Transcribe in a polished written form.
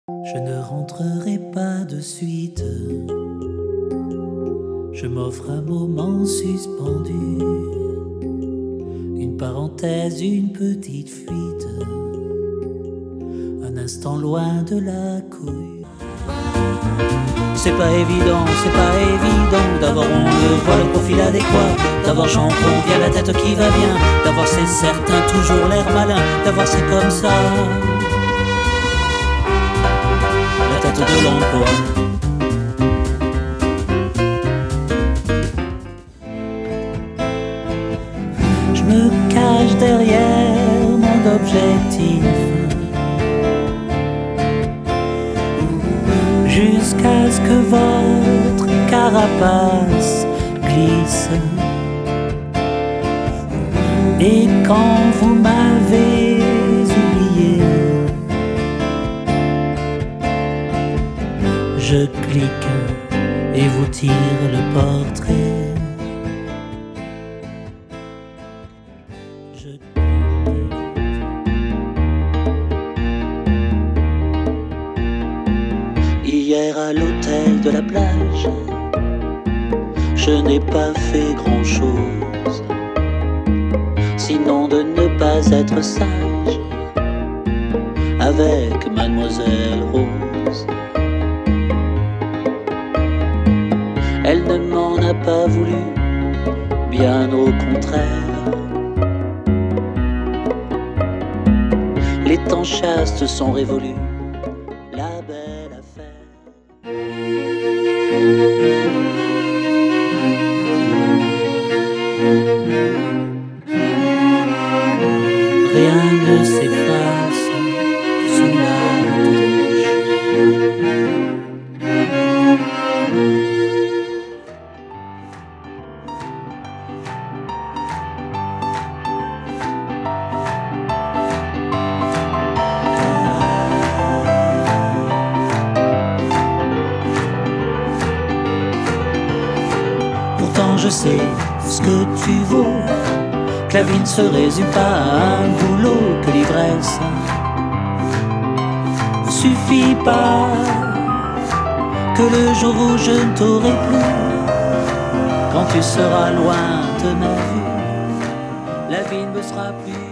Je ne rentrerai pas de suite. Je m'offre un moment suspendu, une parenthèse, une petite fuite, un instant loin de la couille. C'est pas évident d'avoir, on le voit, le profil adéquat, d'avoir j'en conviens la tête qui va bien, d'avoir c'est certain toujours l'air malin, d'avoir c'est comme ça la tête de l'emploi. Je me cache derrière mon objectif jusqu'à ce que votre carapace glisse. Et quand vous m'avez oublié, je clique et vous tire le portrait. Hier à l'hôtel de la plage, je n'ai pas fait grand-chose, sinon de ne pas être sage avec Mademoiselle Rose. Elle ne m'en a pas voulu, bien au contraire. Les temps chastes sont révolus, la belle affaire. Rien ne s'efface sous la douche. Pourtant je sais ce que tu vaux, que la vie ne se résume pas à un boulot, que l'ivresse ne suffit pas, que le jour où je ne t'aurai plus, quand tu seras loin de ma vue, la vie ne me sera plus